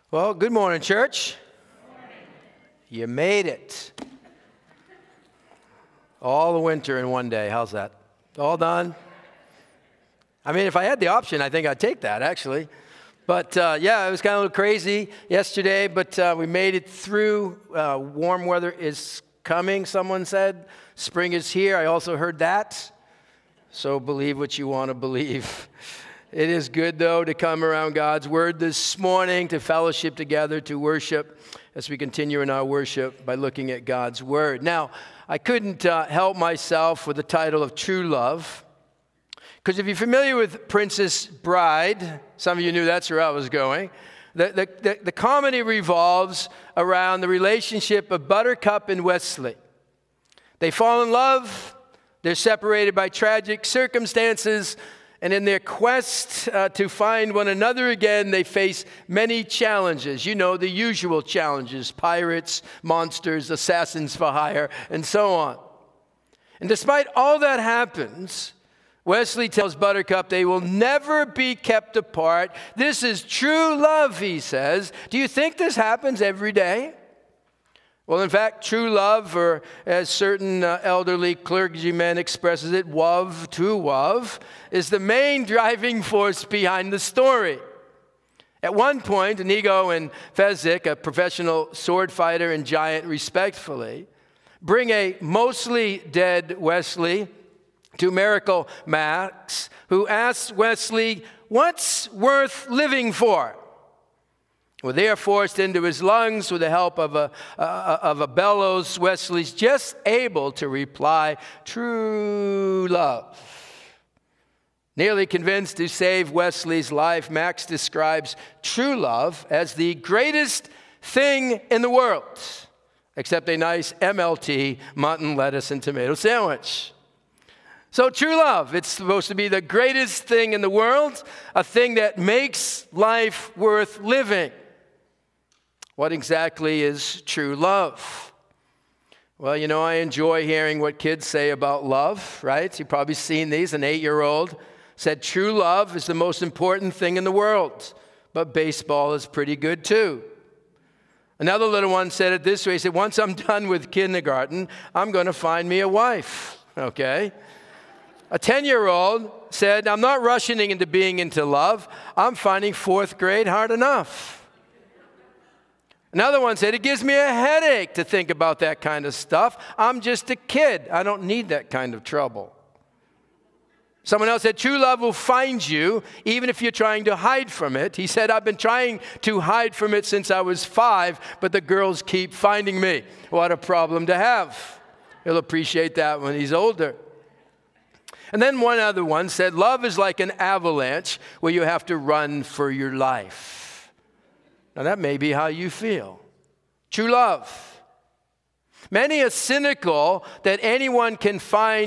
Well, good morning, church. You made it. All the winter in one day. How's that? All done? I mean, if I had the option, I think I'd take that, actually. But, yeah, it was kind of a little crazy yesterday, but we made it through. Warm weather is coming, someone said. Spring is here. I also heard that. So believe what you want to believe. It is good, though, to come around God's Word this morning, to fellowship together, to worship as we continue in our worship by looking at God's Word. Now, I couldn't help myself with the title of True Love, because if you're familiar with Princess Bride, some of you knew that's where I was going, the comedy revolves around the relationship of Buttercup and Wesley. They fall in love, they're separated by tragic circumstances, and in their quest to find one another again, they face many challenges. You know, the usual challenges: pirates, monsters, assassins for hire, and so on. And despite all that happens, Wesley tells Buttercup they will never be kept apart. This is true love, he says. Do you think this happens every day? Well, in fact, true love, or as certain elderly clergymen expresses it, WOV, true WOV, is the main driving force behind the story. At one point, Inigo and Fezzik, a professional sword fighter and giant respectfully, bring a mostly dead Wesley to Miracle Max, who asks Wesley, "What's worth living for?" Well, they are forced into his lungs with the help of a bellows. Wesley's just able to reply, "True love." Nearly convinced to save Wesley's life, Max describes true love as the greatest thing in the world, except a nice MLT, mutton, lettuce, and tomato sandwich. So true love, it's supposed to be the greatest thing in the world, a thing that makes life worth living. What exactly is true love? Well, you know, I enjoy hearing what kids say about love, right? You've probably seen these. An 8-year-old said, "True love is the most important thing in the world, but baseball is pretty good too." Another little one said it this way. He said, "Once I'm done with kindergarten, I'm going to find me a wife." Okay? A 10-year-old said, "I'm not rushing into being into love. I'm finding 4th grade hard enough." Another one said, "It gives me a headache to think about that kind of stuff. I'm just a kid. I don't need that kind of trouble." Someone else said, "True love will find you even if you're trying to hide from it." He said, "I've been trying to hide from it since I was 5, but the girls keep finding me." What a problem to have. He'll appreciate that when he's older. And then one other one said, "Love is like an avalanche where you have to run for your life." Now that may be how you feel. True love. Many are cynical that anyone can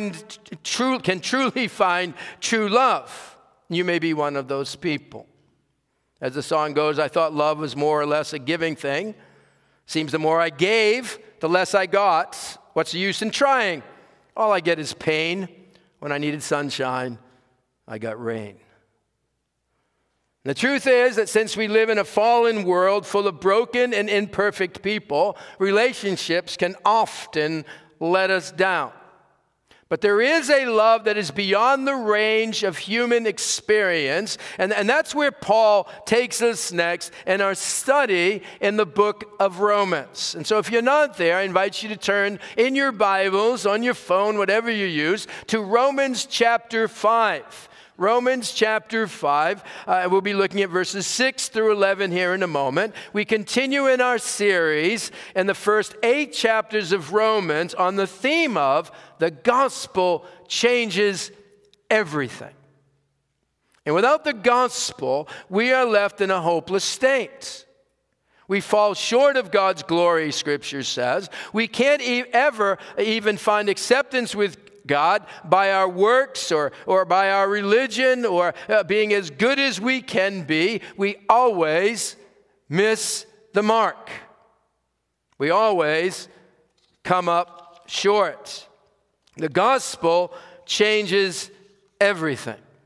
truly find true love. You may be one of those people. As the song goes, I thought love was more or less a giving thing. Seems the more I gave, the less I got. What's the use in trying? All I get is pain. When I needed sunshine, I got rain. The truth is that since we live in a fallen world full of broken and imperfect people, relationships can often let us down. But there is a love that is beyond the range of human experience, and that's where Paul takes us next in our study in the book of Romans. And so if you're not there, I invite you to turn in your Bibles, on your phone, whatever you use, to Romans chapter 5. Romans chapter 5. We'll be looking at verses 6 through 11 here in a moment. We continue in our series in the first 8 chapters of Romans on the theme of the gospel changes everything. And without the gospel, we are left in a hopeless state. We fall short of God's glory, Scripture says. We can't ever even find acceptance with God by our works or by our religion or being as good as we can be. We always miss the mark. We always come up short. The gospel changes everything.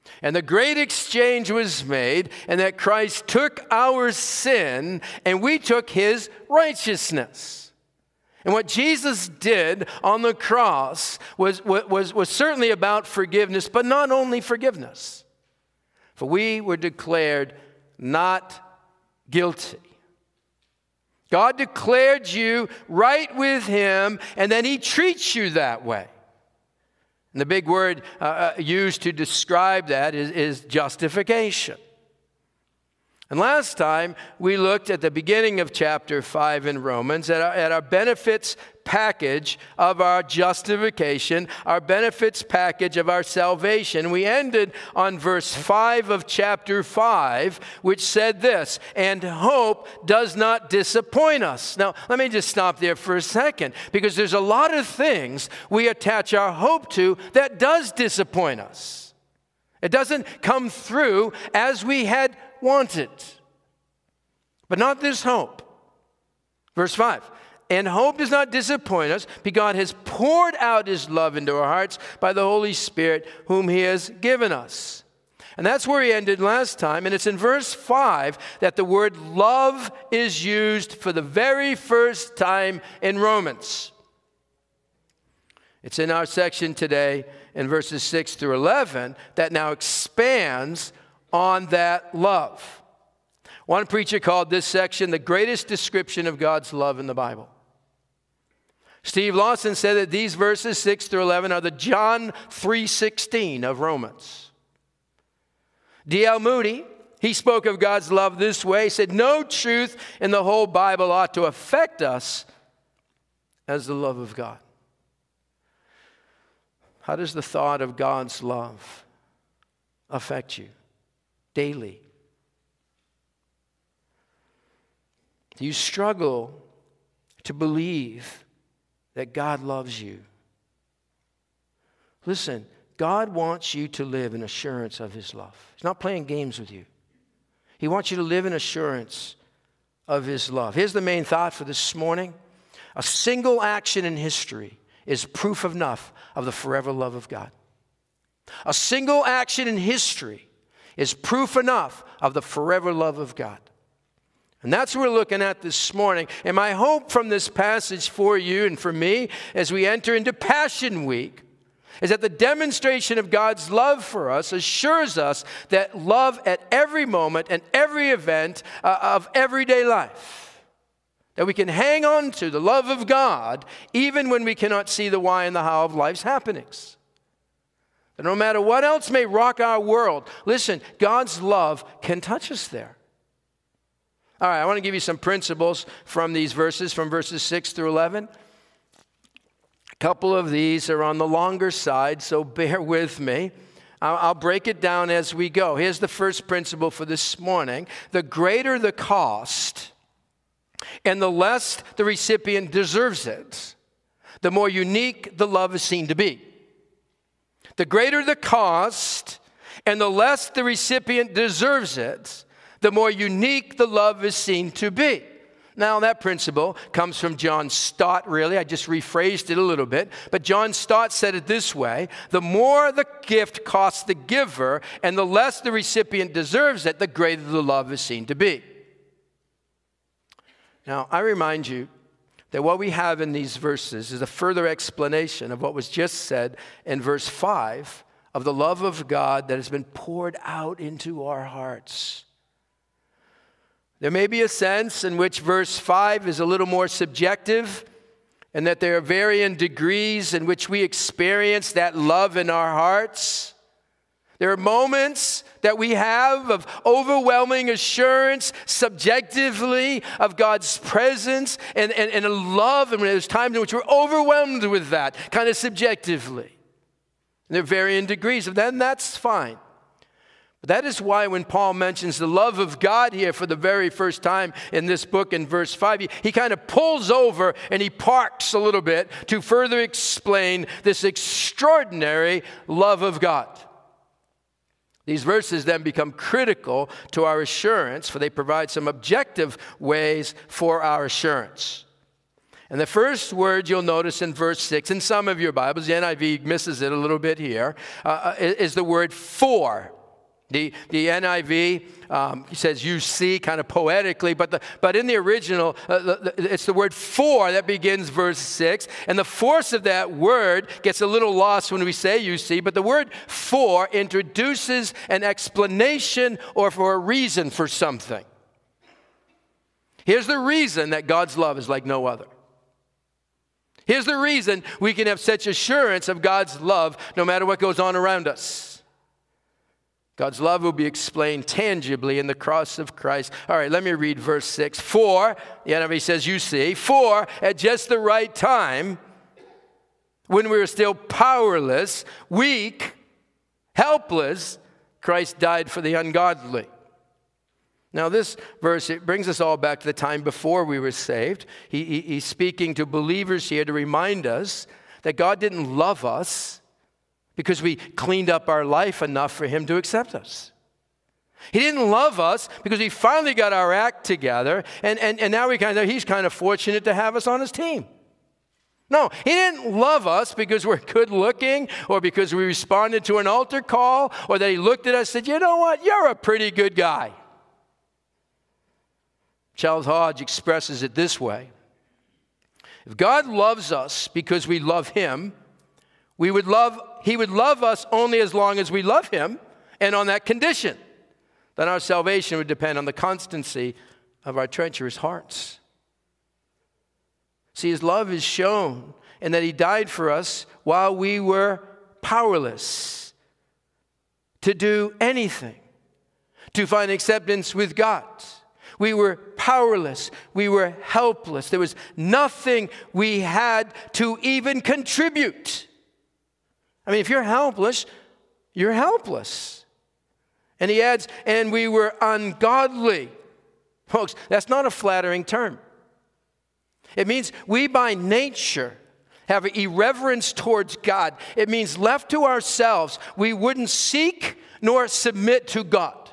And the great exchange was made, and that Christ took our sin, and we took his righteousness. And what Jesus did on the cross was certainly about forgiveness, but not only forgiveness. For we were declared not guilty. God declared you right with him, and then he treats you that way. And the big word used to describe that is justification. And last time, we looked at the beginning of chapter 5 in Romans at our benefits package of our justification, our benefits package of our salvation. We ended on verse 5 of chapter 5, which said this, and hope does not disappoint us. Now, let me just stop there for a second, because there's a lot of things we attach our hope to that does disappoint us. It doesn't come through as we had wanted. But not this hope. Verse 5. And hope does not disappoint us, because God has poured out his love into our hearts by the Holy Spirit whom he has given us. And that's where he ended last time. And it's in verse 5 that the word love is used for the very first time in Romans. It's in our section today in verses 6 through 11 that now expands on that love. One preacher called this section the greatest description of God's love in the Bible. Steve Lawson said that these verses 6 through 11 are the John 3:16 of Romans. D.L. Moody, he spoke of God's love this way. He said, no truth in the whole Bible ought to affect us as the love of God. How does the thought of God's love affect you daily? Do you struggle to believe that God loves you? Listen, God wants you to live in assurance of his love. He's not playing games with you. He wants you to live in assurance of his love. Here's the main thought for this morning. A single action in history is proof enough of the forever love of God. A single action in history is proof enough of the forever love of God. And that's what we're looking at this morning. And my hope from this passage for you and for me as we enter into Passion Week is that the demonstration of God's love for us assures us that love at every moment and every event of everyday life. That we can hang on to the love of God even when we cannot see the why and the how of life's happenings. That no matter what else may rock our world, listen, God's love can touch us there. All right, I want to give you some principles from these verses, from verses 6 through 11. A couple of these are on the longer side, so bear with me. I'll break it down as we go. Here's the first principle for this morning. The greater the cost and the less the recipient deserves it, the more unique the love is seen to be. The greater the cost and the less the recipient deserves it, the more unique the love is seen to be. Now, that principle comes from John Stott, really. I just rephrased it a little bit. But John Stott said it this way: the more the gift costs the giver and the less the recipient deserves it, the greater the love is seen to be. Now, I remind you that what we have in these verses is a further explanation of what was just said in verse 5 of the love of God that has been poured out into our hearts. There may be a sense in which verse 5 is a little more subjective, and that there are varying degrees in which we experience that love in our hearts. There are moments that we have of overwhelming assurance subjectively of God's presence and a love, and there's times in which we're overwhelmed with that, kind of subjectively. And there are varying degrees of that, and that's fine. But that is why when Paul mentions the love of God here for the very first time in this book in verse 5, he kind of pulls over and he parks a little bit to further explain this extraordinary love of God. These verses then become critical to our assurance, for they provide some objective ways for our assurance. And the first word you'll notice in verse 6, in some of your Bibles, the NIV misses it a little bit here, is the word for. The NIV says you see kind of poetically, but in the original, it's the word for that begins verse 6. And the force of that word gets a little lost when we say you see, but the word for introduces an explanation or for a reason for something. Here's the reason that God's love is like no other. Here's the reason we can have such assurance of God's love no matter what goes on around us. God's love will be explained tangibly in the cross of Christ. All right, let me read verse 6. For, the NIV says, you see, for at just the right time, when we were still powerless, weak, helpless, Christ died for the ungodly. Now this verse, it brings us all back to the time before we were saved. He's speaking to believers here to remind us that God didn't love us because we cleaned up our life enough for him to accept us. He didn't love us because we finally got our act together, and now he's kind of fortunate to have us on his team. No, he didn't love us because we're good looking or because we responded to an altar call or that he looked at us and said, you know what, you're a pretty good guy. Charles Hodge expresses it this way. If God loves us because we love him, he would love us only as long as we love him, and on that condition, then our salvation would depend on the constancy of our treacherous hearts. See, his love is shown in that he died for us while we were powerless to do anything, to find acceptance with God. We were powerless. We were helpless. There was nothing we had to even contribute. I mean, if you're helpless, you're helpless. And he adds, and we were ungodly. Folks, that's not a flattering term. It means we by nature have an irreverence towards God. It means left to ourselves, we wouldn't seek nor submit to God.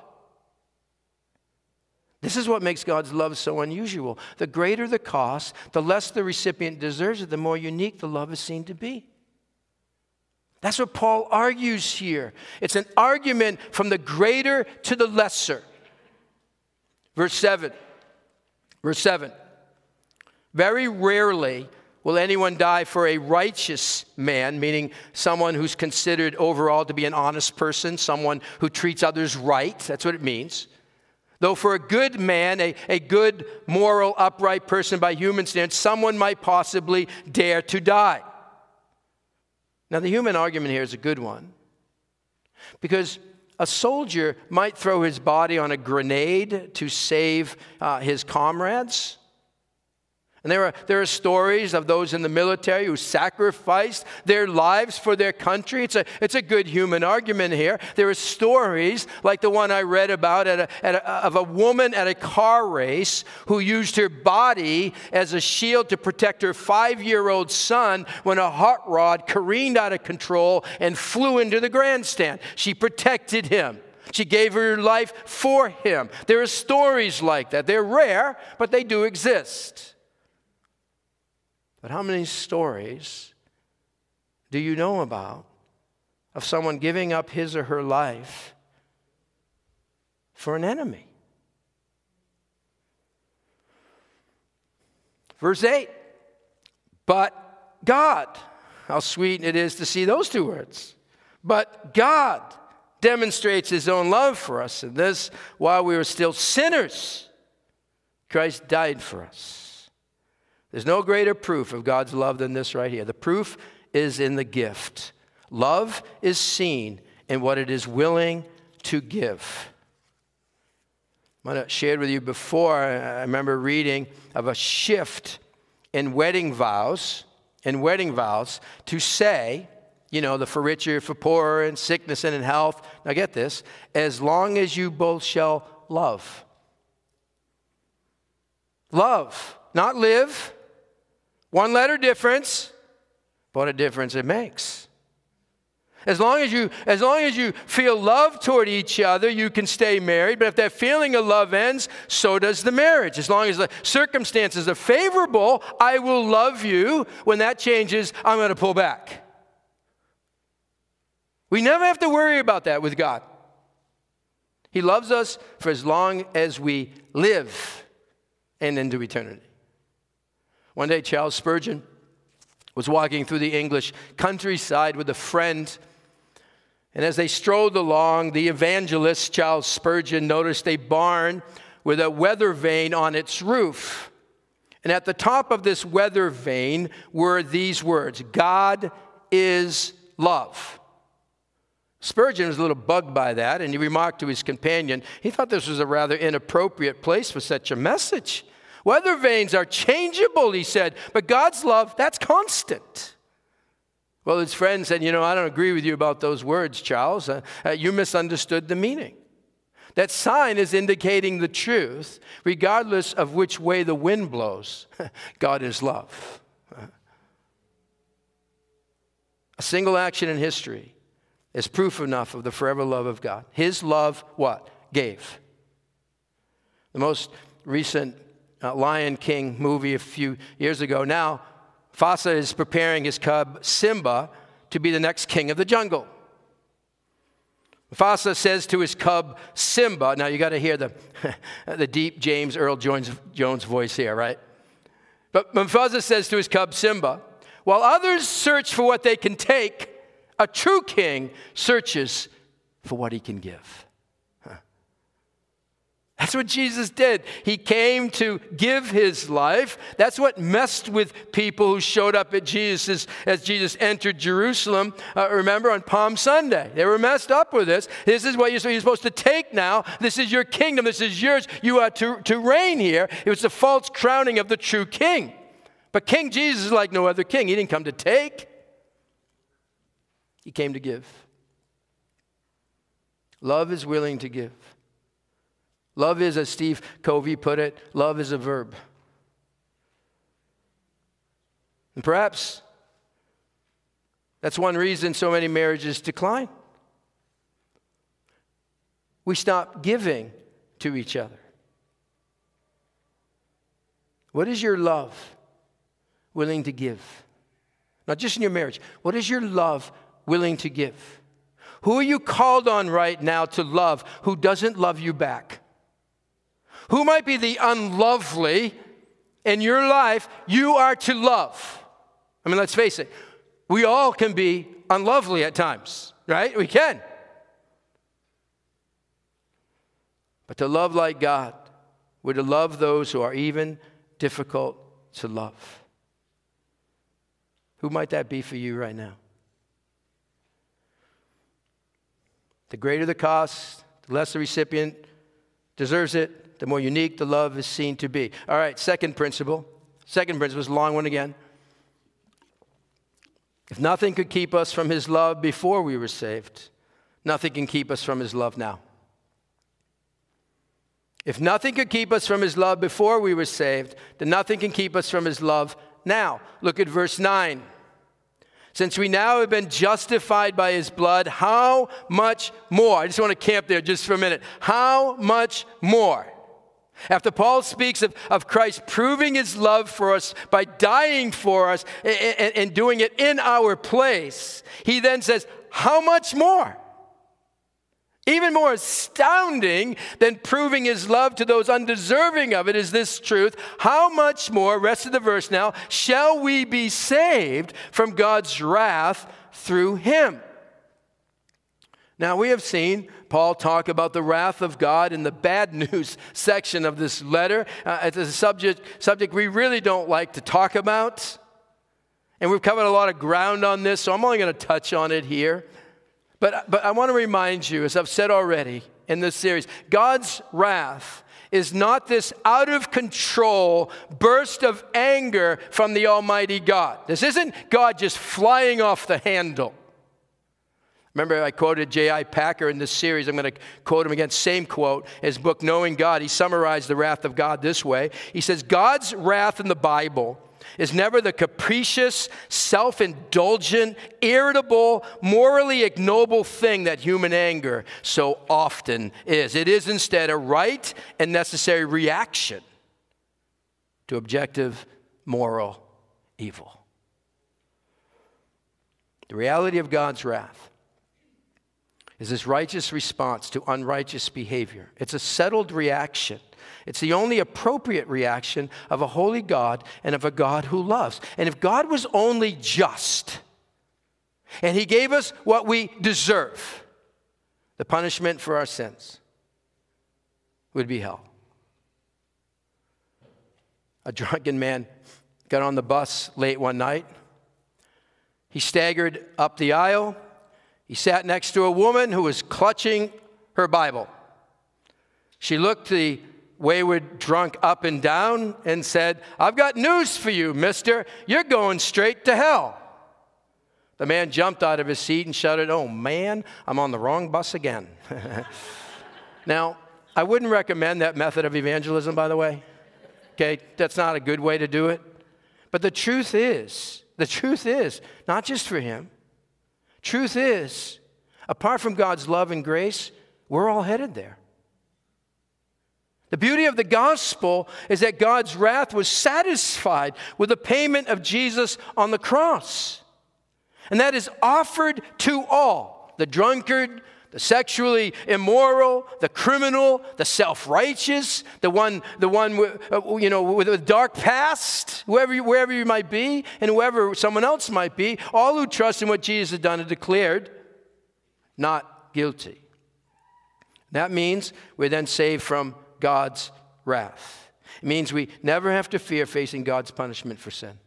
This is what makes God's love so unusual. The greater the cost, the less the recipient deserves it, the more unique the love is seen to be. That's what Paul argues here. It's an argument from the greater to the lesser. Verse 7. Very rarely will anyone die for a righteous man, meaning someone who's considered overall to be an honest person, someone who treats others right. That's what it means. Though for a good man, a good, moral, upright person by human standards, someone might possibly dare to die. Now, the human argument here is a good one, because a soldier might throw his body on a grenade to save his comrades. And there are stories of those in the military who sacrificed their lives for their country. It's a good human argument here. There are stories like the one I read about of a woman at a car race who used her body as a shield to protect her 5-year-old son when a hot rod careened out of control and flew into the grandstand. She protected him. She gave her life for him. There are stories like that. They're rare, but they do exist. But how many stories do you know about of someone giving up his or her life for an enemy? Verse 8, but God, how sweet it is to see those two words. But God demonstrates his own love for us in this: while we were still sinners, Christ died for us. There's no greater proof of God's love than this right here. The proof is in the gift. Love is seen in what it is willing to give. I shared with you before, I remember reading of a shift in wedding vows to say, you know, the for richer, for poorer, in sickness and in health. Now get this, as long as you both shall love. Love, not live. One letter difference, what a difference it makes. As long as you feel love toward each other, you can stay married. But if that feeling of love ends, so does the marriage. As long as the circumstances are favorable, I will love you. When that changes, I'm going to pull back. We never have to worry about that with God. He loves us for as long as we live and into eternity. One day, Charles Spurgeon was walking through the English countryside with a friend. And as they strolled along, the evangelist, Charles Spurgeon, noticed a barn with a weather vane on its roof. And at the top of this weather vane were these words, "God is love." Spurgeon was a little bugged by that, and he remarked to his companion, he thought this was a rather inappropriate place for such a message. Weather vanes are changeable, he said, but God's love, that's constant. Well, his friend said, I don't agree with you about those words, Charles. You misunderstood the meaning. That sign is indicating the truth, regardless of which way the wind blows. God is love. A single action in history is proof enough of the forever love of God. His love, what? Gave. The most recent Lion King movie a few years ago. Now, Mufasa is preparing his cub, Simba, to be the next king of the jungle. Mufasa says to his cub, Simba, now you got to hear the deep James Earl Jones voice here, right? But Mufasa says to his cub, Simba, while others search for what they can take, a true king searches for what he can give. That's what Jesus did. He came to give his life. That's what messed with people who showed up at Jesus as Jesus entered Jerusalem. Remember on Palm Sunday. They were messed up with this. This is what you're supposed to take now. This is your kingdom. This is yours. You are to reign here. It was the false crowning of the true king. But King Jesus is like no other king. He didn't come to take. He came to give. Love is willing to give. Love is, as Steve Covey put it, love is a verb. And perhaps that's one reason so many marriages decline. We stop giving to each other. What is your love willing to give? Not just in your marriage. What is your love willing to give? Who are you called on right now to love who doesn't love you back? Who might be the unlovely in your life you are to love? I mean, let's face it. We all can be unlovely at times, right? We can. But to love like God, we're to love those who are even difficult to love. Who might that be for you right now? The greater the cost, the less the recipient deserves it, the more unique the love is seen to be. All right, second principle. Second principle is a long one again. If nothing could keep us from his love before we were saved, nothing can keep us from his love now. If nothing could keep us from his love before we were saved, then nothing can keep us from his love now. Look at verse 9. Since we now have been justified by his blood, how much more? I just want to camp there just for a minute. How much more? After Paul speaks of Christ proving his love for us by dying for us and doing it in our place, he then says, how much more? Even more astounding than proving his love to those undeserving of it is this truth. How much more, rest of the verse now, shall we be saved from God's wrath through him? Now, we have seen Paul talk about the wrath of God in the bad news section of this letter. It's a subject we really don't like to talk about. And we've covered a lot of ground on this, so I'm only going to touch on it here. But I want to remind you, as I've said already in this series, God's wrath is not this out-of-control burst of anger from the Almighty God. This isn't God just flying off the handle. Remember, I quoted J.I. Packer in this series. I'm going to quote him again. Same quote. His book, Knowing God, he summarized the wrath of God this way. He says, God's wrath in the Bible is never the capricious, self-indulgent, irritable, morally ignoble thing that human anger so often is. It is instead a right and necessary reaction to objective moral evil. The reality of God's wrath is this righteous response to unrighteous behavior. It's a settled reaction. It's the only appropriate reaction of a holy God and of a God who loves. And if God was only just, and he gave us what we deserve, the punishment for our sins would be hell. A drunken man got on the bus late one night. He staggered up the aisle. He sat next to a woman who was clutching her Bible. She looked the wayward drunk up and down and said, "I've got news for you, mister. You're going straight to hell." The man jumped out of his seat and shouted, "Oh man, I'm on the wrong bus again." Now, I wouldn't recommend that method of evangelism, by the way. Okay, that's not a good way to do it. But the truth is, not just for him, truth is, apart from God's love and grace, we're all headed there. The beauty of the gospel is that God's wrath was satisfied with the payment of Jesus on the cross. And that is offered to all, the drunkard, the sexually immoral, the criminal, the self-righteous, the one with a dark past, wherever you might be, and whoever someone else might be, all who trust in what Jesus had done and declared not guilty. That means we're then saved from God's wrath. It means we never have to fear facing God's punishment for sin.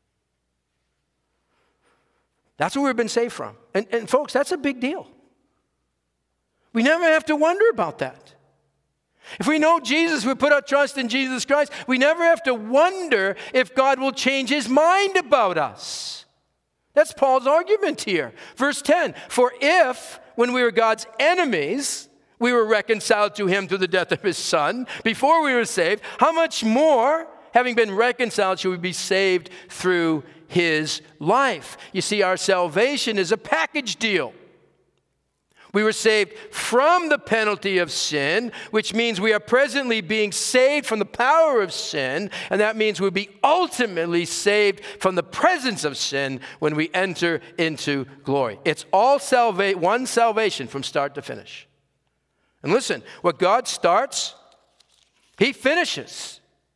That's what we've been saved from. And folks, that's a big deal. We never have to wonder about that. If we know Jesus, we put our trust in Jesus Christ, we never have to wonder if God will change his mind about us. That's Paul's argument here. Verse 10, "For if, when we were God's enemies, we were reconciled to him through the death of his Son, before we were saved, how much more, having been reconciled, should we be saved through his life?" You see, our salvation is a package deal. We were saved from the penalty of sin, which means we are presently being saved from the power of sin, and that means we'll be ultimately saved from the presence of sin when we enter into glory. It's all one salvation from start to finish. And listen, what God starts, he finishes.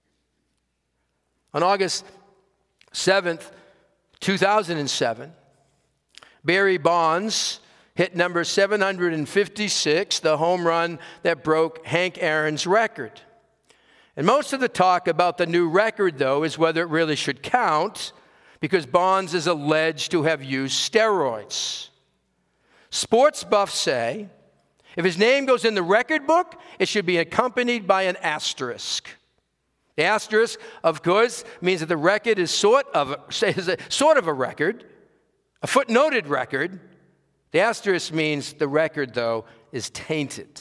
On August 7th, 2007, Barry Bonds hit number 756, the home run that broke Hank Aaron's record. And most of the talk about the new record, though, is whether it really should count, because Bonds is alleged to have used steroids. Sports buffs say if his name goes in the record book, it should be accompanied by an asterisk. The asterisk, of course, means that the record is sort of a record, a footnoted record. The asterisk means the record, though, is tainted.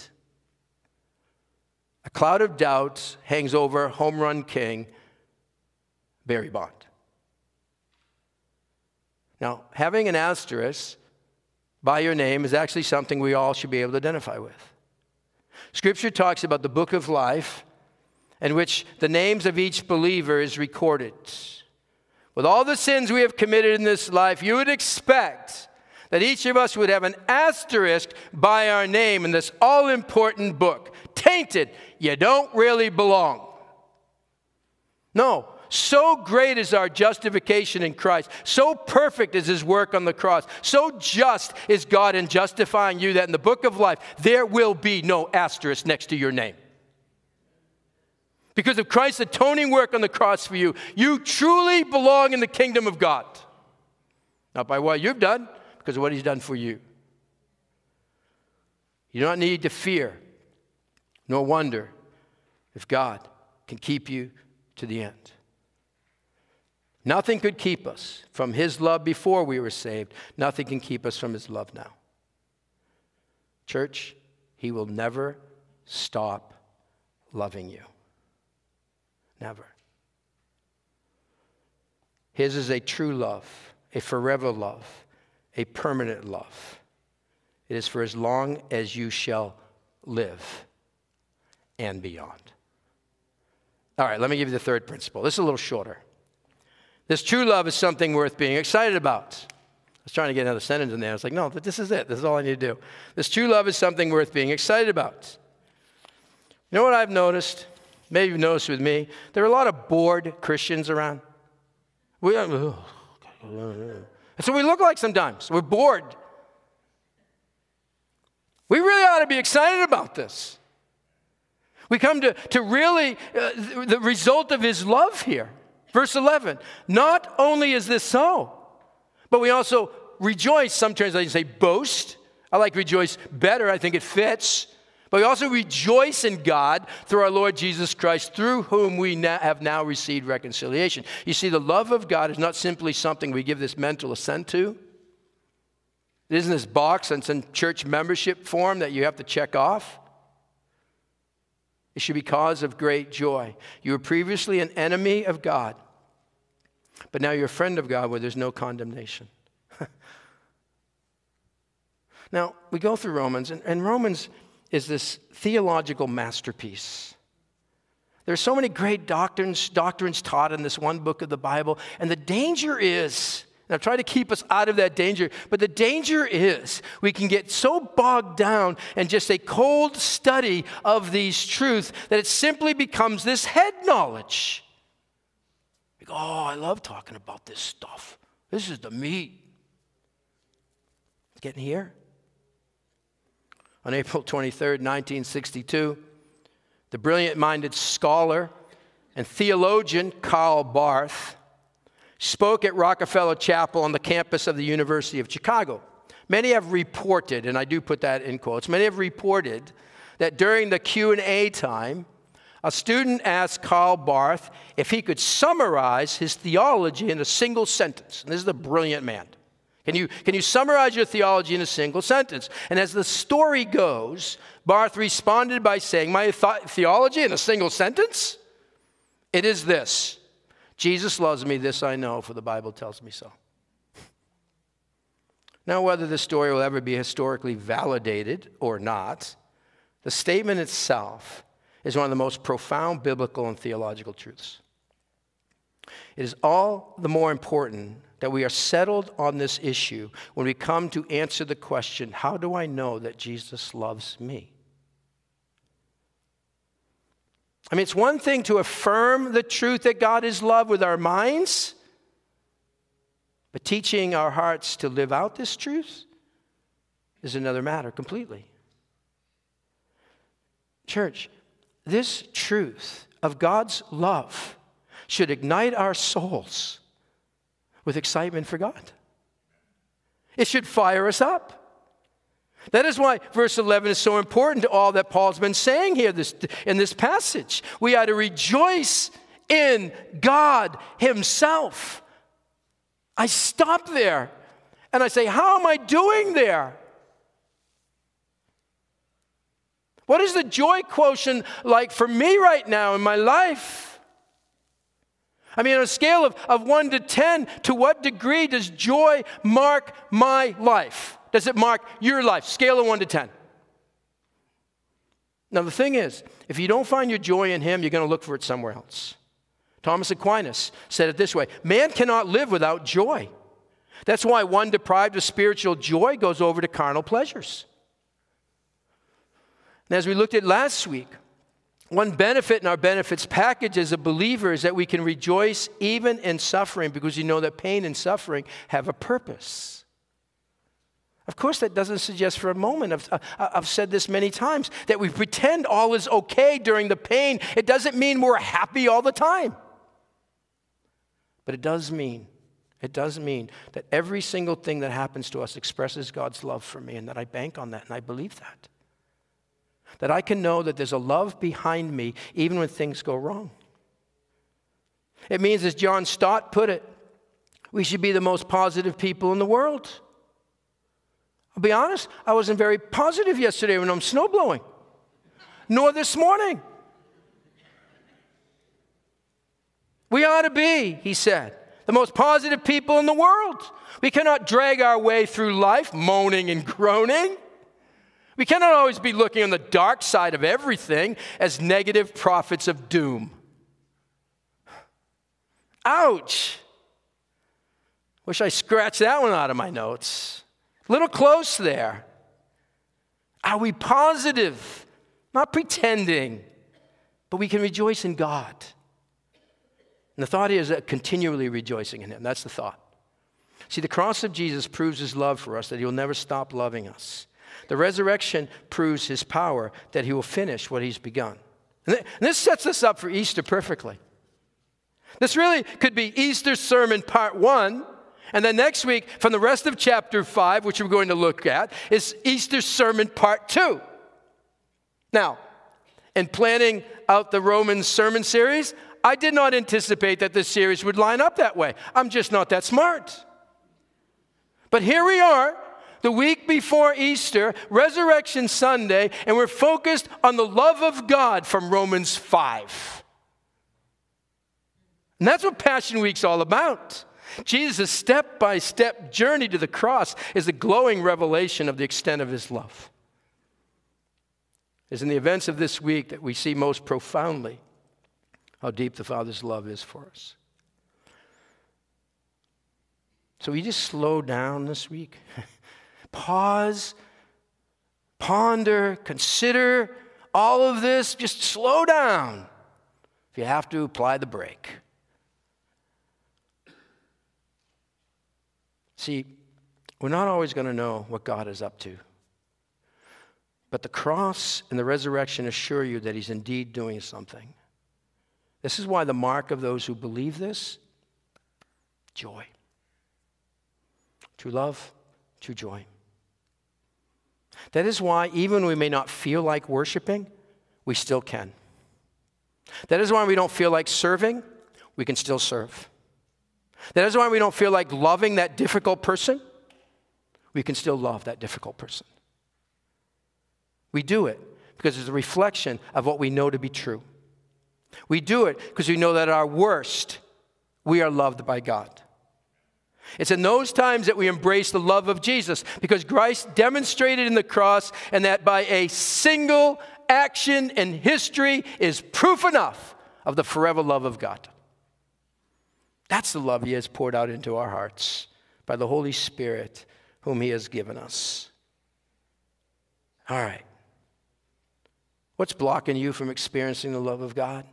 A cloud of doubt hangs over home run king Barry Bonds. Now, having an asterisk by your name is actually something we all should be able to identify with. Scripture talks about the book of life in which the names of each believer is recorded. With all the sins we have committed in this life, you would expect that each of us would have an asterisk by our name in this all-important book. Tainted, you don't really belong. No, so great is our justification in Christ. So perfect is his work on the cross. So just is God in justifying you that in the book of life, there will be no asterisk next to your name. Because of Christ's atoning work on the cross for you, you truly belong in the kingdom of God. Not by what you've done, because of what he's done for you. You don't need to fear nor wonder if God can keep you to the end. Nothing could keep us from his love before we were saved. Nothing can keep us from his love now. Church, he will never stop loving you. Never. His is a true love, a forever love, a permanent love. It is for as long as you shall live and beyond. All right, let me give you the third principle. This is a little shorter. This true love is something worth being excited about. was trying to get another sentence in there. I was like, no, but this is it. This is all I need to do. This true love is something worth being excited about. You know what I've noticed? Maybe you've noticed with me. There are a lot of bored Christians around. That's what we look like sometimes. We're bored. We really ought to be excited about this. We come to really the result of his love here. Verse 11, not only is this so, but we also rejoice. Some translations say boast. I like rejoice better. I think it fits. But we also rejoice in God through our Lord Jesus Christ, through whom we have now received reconciliation. You see, the love of God is not simply something we give this mental assent to. It isn't this box on some church membership form that you have to check off. It should be cause of great joy. You were previously an enemy of God, but now you're a friend of God where there's no condemnation. Now, we go through Romans, and Romans is this theological masterpiece. There's so many great doctrines taught in this one book of the Bible, and the danger is, and I've tried to keep us out of that danger, but the danger is we can get so bogged down in just a cold study of these truths that it simply becomes this head knowledge. We go, oh, I love talking about this stuff. This is the meat. It's getting here. On April 23rd, 1962, the brilliant-minded scholar and theologian Karl Barth spoke at Rockefeller Chapel on the campus of the University of Chicago. Many have reported, and I do put that in quotes, many have reported that during the Q&A time, a student asked Karl Barth if he could summarize his theology in a single sentence. And this is a brilliant man. Can you summarize your theology in a single sentence? And as the story goes, Barth responded by saying, my theology in a single sentence? It is this: Jesus loves me, this I know, for the Bible tells me so. Now, whether this story will ever be historically validated or not, the statement itself is one of the most profound biblical and theological truths. It is all the more important that we are settled on this issue when we come to answer the question, how do I know that Jesus loves me? I mean, it's one thing to affirm the truth that God is love with our minds, but teaching our hearts to live out this truth is another matter completely. Church, this truth of God's love should ignite our souls with excitement for God. It should fire us up. That is why verse 11 is so important to all that Paul's been saying here in this passage. We are to rejoice in God himself. I stop there and I say, how am I doing there? What is the joy quotient like for me right now in my life? I mean, on a scale of 1 to 10, to what degree does joy mark my life? Does it mark your life? Scale of 1 to 10. Now, the thing is, if you don't find your joy in him, you're going to look for it somewhere else. Thomas Aquinas said it this way: man cannot live without joy. That's why one deprived of spiritual joy goes over to carnal pleasures. And as we looked at last week, one benefit in our benefits package as a believer is that we can rejoice even in suffering because you know that pain and suffering have a purpose. Of course, that doesn't suggest for a moment, I've said this many times, that we pretend all is okay during the pain. It doesn't mean we're happy all the time. But it does mean that every single thing that happens to us expresses God's love for me, and that I bank on that and I believe that. That I can know that there's a love behind me even when things go wrong. It means, as John Stott put it, we should be the most positive people in the world. I'll be honest, I wasn't very positive yesterday when I'm snowblowing, nor this morning. We ought to be, he said, the most positive people in the world. We cannot drag our way through life moaning and groaning. We cannot always be looking on the dark side of everything as negative prophets of doom. Ouch. Wish I scratched that one out of my notes. A little close there. Are we positive? Not pretending, but we can rejoice in God. And the thought is that continually rejoicing in Him. That's the thought. See, the cross of Jesus proves His love for us, that He will never stop loving us. The resurrection proves His power, that He will finish what He's begun. And this sets us up for Easter perfectly. This really could be Easter sermon part 1. And then next week, from the rest of chapter 5, which we're going to look at, is Easter sermon part 2. Now, in planning out the Romans sermon series, I did not anticipate that this series would line up that way. I'm just not that smart. But here we are, the week before Easter, Resurrection Sunday, and we're focused on the love of God from Romans 5. And that's what Passion Week's all about. Jesus' step-by-step journey to the cross is a glowing revelation of the extent of His love. It's in the events of this week that we see most profoundly how deep the Father's love is for us. So we just slow down this week. Pause, ponder, consider all of this. Just slow down. If you have to, apply the brake. See, we're not always going to know what God is up to. But the cross and the resurrection assure you that He's indeed doing something. This is why the mark of those who believe this, joy. True love, true joy. That is why even when we may not feel like worshiping, we still can. That is why we don't feel like serving, we can still serve. That is why we don't feel like loving that difficult person, we can still love that difficult person. We do it because it's a reflection of what we know to be true. We do it because we know that at our worst, we are loved by God. It's in those times that we embrace the love of Jesus, because Christ demonstrated in the cross, and that by a single action in history is proof enough of the forever love of God. That's the love He has poured out into our hearts by the Holy Spirit whom He has given us. All right. What's blocking you from experiencing the love of God?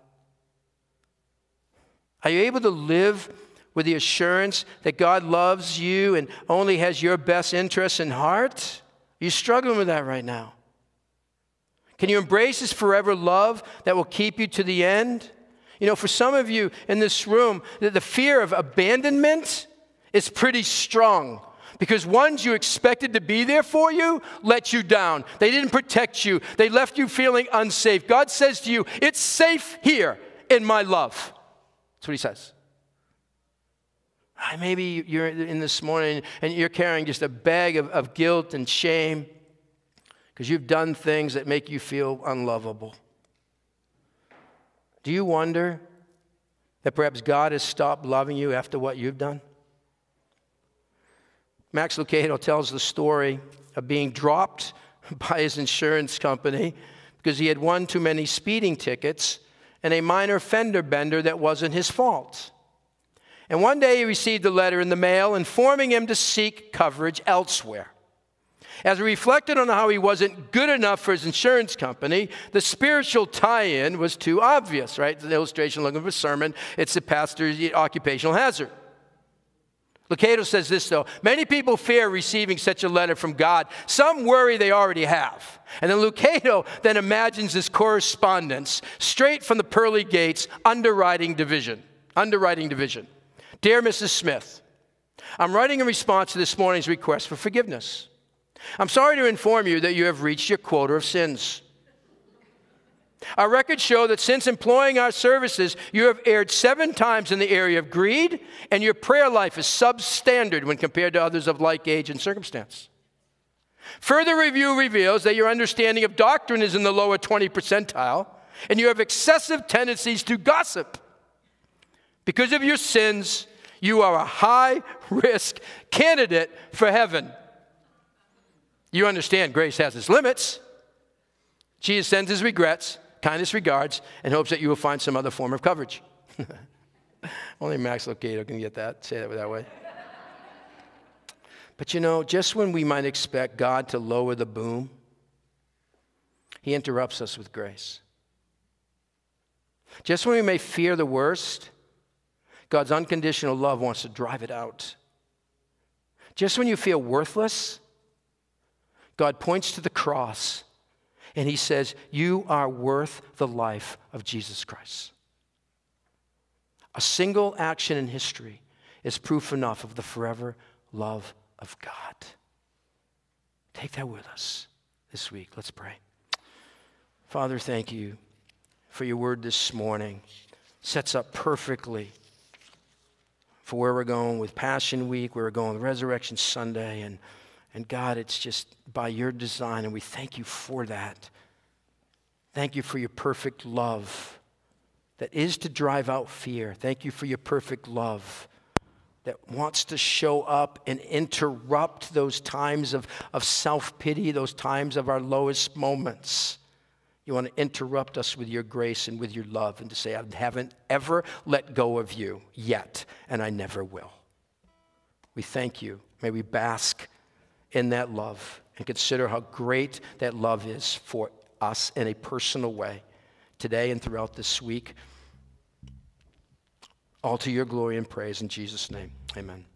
Are you able to live with the assurance that God loves you and only has your best interests in heart? Are you struggling with that right now? Can you embrace His forever love that will keep you to the end? You know, for some of you in this room, the fear of abandonment is pretty strong, because ones you expected to be there for you let you down. They didn't protect you. They left you feeling unsafe. God says to you, it's safe here in my love. That's what He says. Maybe you're in this morning and you're carrying just a bag of guilt and shame because you've done things that make you feel unlovable. Do you wonder that perhaps God has stopped loving you after what you've done? Max Lucado tells the story of being dropped by his insurance company because he had won too many speeding tickets and a minor fender bender that wasn't his fault. And one day he received a letter in the mail informing him to seek coverage elsewhere. As he reflected on how he wasn't good enough for his insurance company, the spiritual tie-in was too obvious, right? It's an illustration looking for a sermon. It's the pastor's occupational hazard. Lucado says this, though. Many people fear receiving such a letter from God. Some worry they already have. And then Lucado then imagines this correspondence straight from the pearly gates, underwriting division. Dear Mrs. Smith, I'm writing in response to this morning's request for forgiveness. I'm sorry to inform you that you have reached your quota of sins. Our records show that since employing our services, you have erred 7 times in the area of greed, and your prayer life is substandard when compared to others of like age and circumstance. Further review reveals that your understanding of doctrine is in the lower 20 percentile, and you have excessive tendencies to gossip. Because of your sins, you are a high-risk candidate for heaven. You understand grace has its limits. Jesus sends His regrets, kindest regards, and hopes that you will find some other form of coverage. Only Max Lucado can get that, say that way. But you know, just when we might expect God to lower the boom, he interrupts us with grace. Just when we may fear the worst, God's unconditional love wants to drive it out. Just when you feel worthless, God points to the cross and he says, you are worth the life of Jesus Christ. A single action in history is proof enough of the forever love of God. Take that with us this week. Let's pray. Father, thank you for your word this morning. Sets up perfectly for where we're going with Passion Week, where we're going with Resurrection Sunday. And God, it's just by your design, and we thank you for that. Thank you for your perfect love that is to drive out fear. Thank you for your perfect love that wants to show up and interrupt those times of self-pity, those times of our lowest moments. You want to interrupt us with your grace and with your love and to say, I haven't ever let go of you yet, and I never will. We thank you. May we bask in that love and consider how great that love is for us in a personal way today and throughout this week. All to your glory and praise in Jesus' name. Amen.